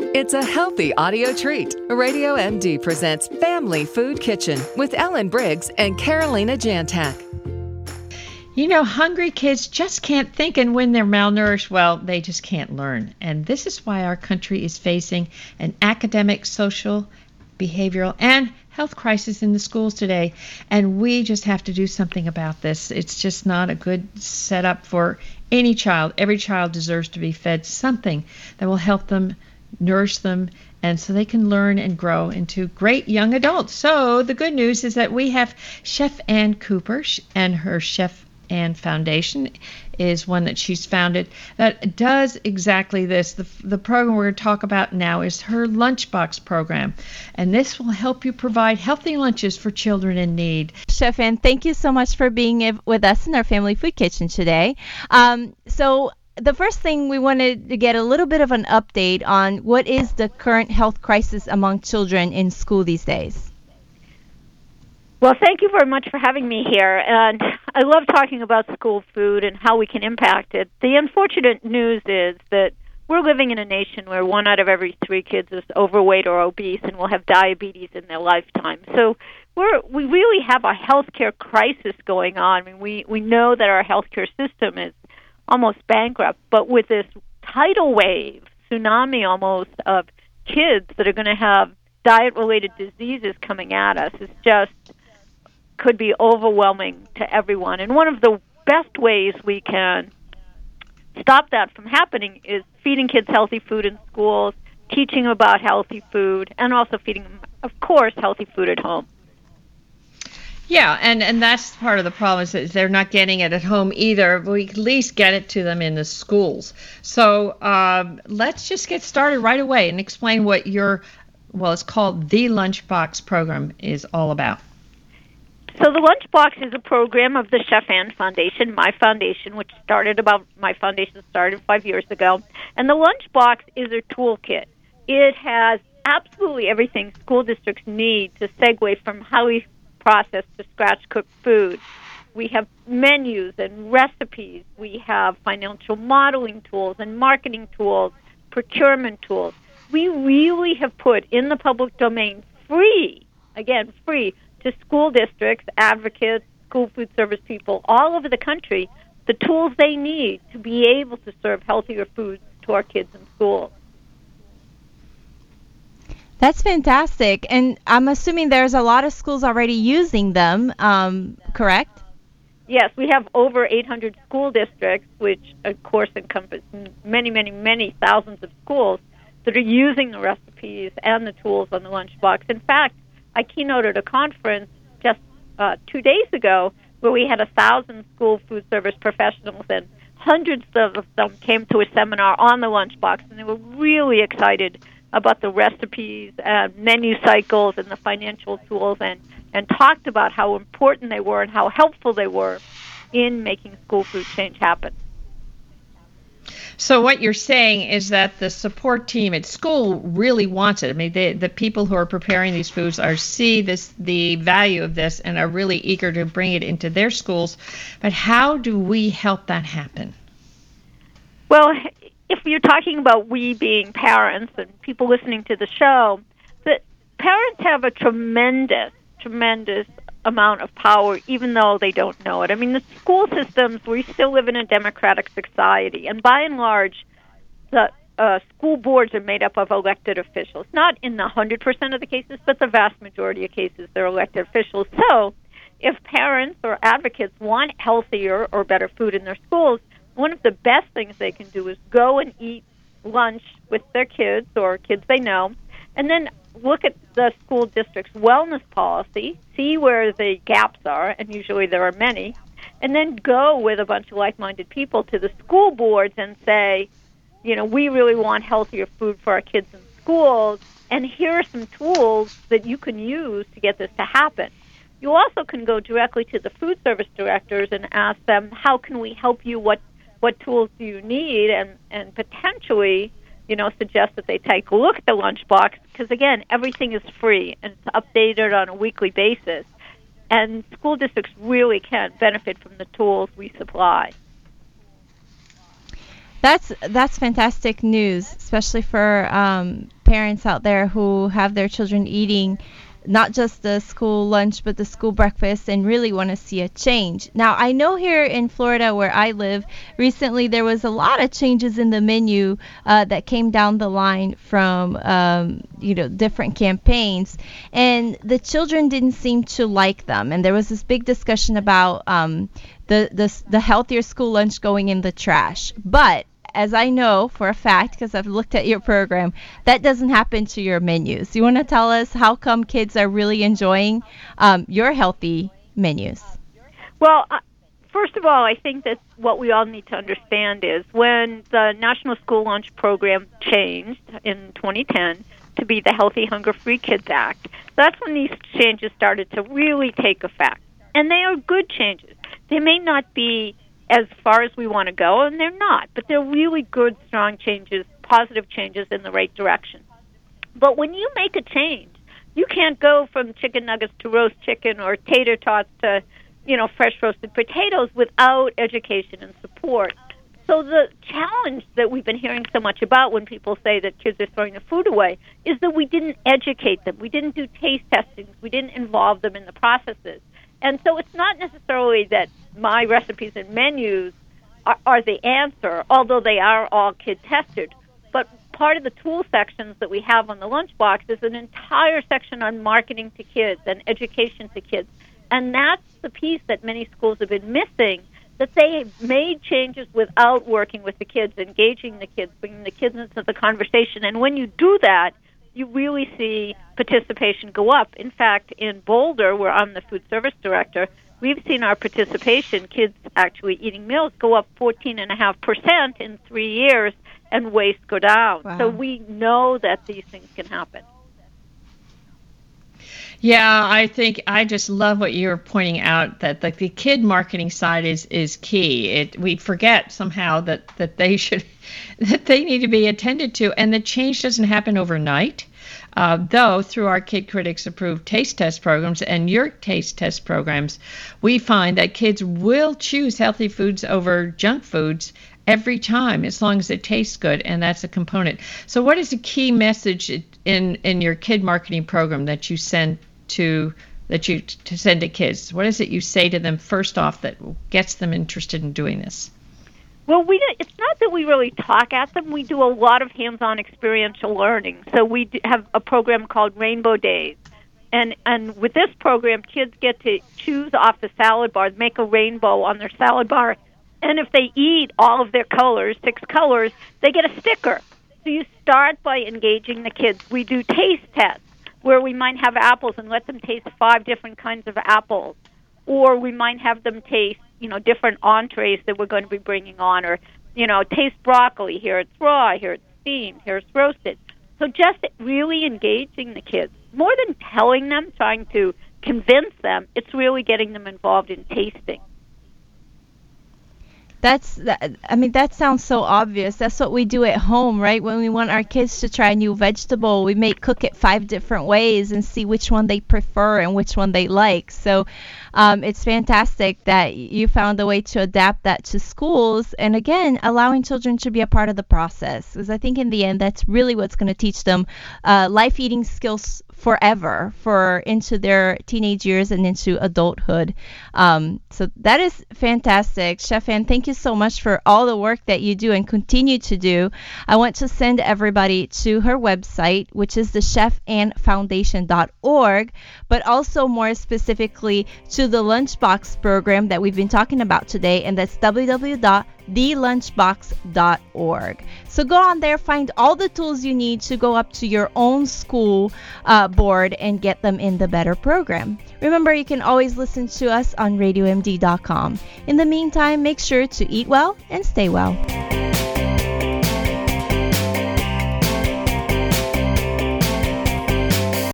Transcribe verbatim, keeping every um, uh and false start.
It's a healthy audio treat. Radio M D presents Family Food Kitchen with Ellen Briggs and Carolina Jantak. You know, hungry kids just can't think, and when they're malnourished, well, they just can't learn. And this is why our country is facing an academic, social, behavioral, and health crisis in the schools today. And we just have to do something about this. It's just not a good setup for any child. Every child deserves to be fed something that will help them, nourish them, and so they can learn and grow into great young adults. So the good news is that we have Chef Ann Cooper, and her Chef Ann Foundation is one that she's founded that does exactly this. The, the program we're going to talk about now is her Lunchbox program, and this will help you provide healthy lunches for children in need. Chef Ann, thank you so much for being with us in our Family Food Kitchen today. Um, so the first thing, we wanted to get a little bit of an update on what is the current health crisis among children in school these days. Well, thank you very much for having me here. And I love talking about school food and how we can impact it. The unfortunate news is that we're living in a nation where one out of every three kids is overweight or obese and will have diabetes in their lifetime. So we're, we really have a healthcare crisis going on. I mean, we, we know that our healthcare system is almost bankrupt, but with this tidal wave, tsunami almost, of kids that are going to have diet-related diseases coming at us, is just could be overwhelming to everyone. And one of the best ways we can stop that from happening is feeding kids healthy food in schools, teaching them about healthy food, and also feeding them, of course, healthy food at home. Yeah, and, and that's part of the problem is that they're not getting it at home either. We at least get it to them in the schools. So um, let's just get started right away and explain what your, well, it's called the Lunchbox program is all about. So the Lunchbox is a program of the Chef Ann Foundation, my foundation, which started about, my foundation started five years ago. And the Lunchbox is a toolkit. It has absolutely everything school districts need to segue from how we process to scratch-cooked food. We have menus and recipes. We have financial modeling tools and marketing tools, procurement tools. We really have put in the public domain free, again, free, to school districts, advocates, school food service people all over the country, the tools they need to be able to serve healthier foods to our kids in schools. That's fantastic. And I'm assuming there's a lot of schools already using them, um, correct? Yes, we have over eight hundred school districts, which, of course, encompass many, many, many thousands of schools that are using the recipes and the tools on the Lunchbox. In fact, I keynoted a conference just uh, two days ago where we had a thousand school food service professionals, and hundreds of them came to a seminar on the Lunchbox, and they were really excited about the recipes and menu cycles and the financial tools, and, and talked about how important they were and how helpful they were in making school food change happen. So what you're saying is that the support team at school really wants it. I mean, the the people who are preparing these foods are see this the value of this and are really eager to bring it into their schools. But how do we help that happen? Well, if you're talking about we being parents and people listening to the show, that parents have a tremendous, tremendous amount of power, even though they don't know it. I mean, the school systems, we still live in a democratic society, and by and large, the uh, school boards are made up of elected officials. Not in the one hundred percent of the cases, but the vast majority of cases, they're elected officials. So if parents or advocates want healthier or better food in their schools, one of the best things they can do is go and eat lunch with their kids or kids they know, and then look at the school district's wellness policy, see where the gaps are, and usually there are many, and then go with a bunch of like-minded people to the school boards and say, you know, we really want healthier food for our kids in schools, and here are some tools that you can use to get this to happen. You also can go directly to the food service directors and ask them, how can we help you? What what tools do you need? And, and potentially, you know, suggest that they take a look at the Lunchbox, because, again, everything is free and it's updated on a weekly basis. And school districts really can benefit from the tools we supply. That's that's fantastic news, especially for um, parents out there who have their children eating not just the school lunch but the school breakfast and really want to see a change. Now, I know here in Florida where I live, recently there was a lot of changes in the menu uh, that came down the line from um, you know different campaigns, and the children didn't seem to like them. And there was this big discussion about um, the, the the healthier school lunch going in the trash. But as I know for a fact, because I've looked at your program, that doesn't happen to your menus. You want to tell us how come kids are really enjoying um, your healthy menus? Well, uh, first of all, I think that what we all need to understand is when the National School Lunch Program changed in twenty ten to be the Healthy Hunger Free Kids Act, that's when these changes started to really take effect. And they are good changes. They may not be as far as we want to go, and they're not, but they're really good, strong changes, positive changes in the right direction. But when you make a change, you can't go from chicken nuggets to roast chicken or tater tots to, you know, fresh roasted potatoes without education and support. So the challenge that we've been hearing so much about when people say that kids are throwing the food away is that we didn't educate them. We didn't do taste testings. We didn't involve them in the processes. And so it's not necessarily that my recipes and menus are, are the answer, although they are all kid-tested. But part of the tool sections that we have on the lunchbox is an entire section on marketing to kids and education to kids. And that's the piece that many schools have been missing, that they made changes without working with the kids, engaging the kids, bringing the kids into the conversation. And when you do that, you really see participation go up. In fact, in Boulder, where I'm the food service director, we've seen our participation, kids actually eating meals, go up fourteen point five percent in three years, and waste go down. Wow. So we know that these things can happen. Yeah, I think I just love what you're pointing out, that like the kid marketing side is is key. It we forget somehow that that they should that they need to be attended to, and the change doesn't happen overnight. Uh, though through our Kid Critics approved taste test programs and your taste test programs, we find that kids will choose healthy foods over junk foods every time, as long as it tastes good, and that's a component. So what is the key message in in your kid marketing program that you send to that you to send to kids? What is it you say to them first off that gets them interested in doing this? Well, we it's not that we really talk at them. We do a lot of hands-on experiential learning. So we do have a program called Rainbow Days. And and with this program, kids get to choose off the salad bar, make a rainbow on their salad bar. And if they eat all of their colors, six colors, they get a sticker. So you start by engaging the kids. We do taste tests where we might have apples and let them taste five different kinds of apples. Or we might have them taste, you know, different entrees that we're going to be bringing on. Or, you know, taste broccoli. Here it's raw. Here it's steamed. Here it's roasted. So just really engaging the kids. More than telling them, trying to convince them, it's really getting them involved in tasting. That's, that, I mean, that sounds so obvious. That's what we do at home, right? When we want our kids to try a new vegetable, we may cook it five different ways and see which one they prefer and which one they like. So um, it's fantastic that you found a way to adapt that to schools. And again, allowing children to be a part of the process. Because I think in the end, that's really what's going to teach them uh, life eating skills forever, for into their teenage years and into adulthood. Um, so that is fantastic. Chef Ann, thank you so much for all the work that you do and continue to do. I want to send everybody to her website, which is the chef ann foundation dot org, but also more specifically to the Lunchbox program that we've been talking about today, and that's w w w dot the lunchbox dot org. So go on there, find all the tools you need to go up to your own school uh, board and get them in the Better program. Remember, you can always listen to us on radio m d dot com. In the meantime, make sure to eat well and stay well.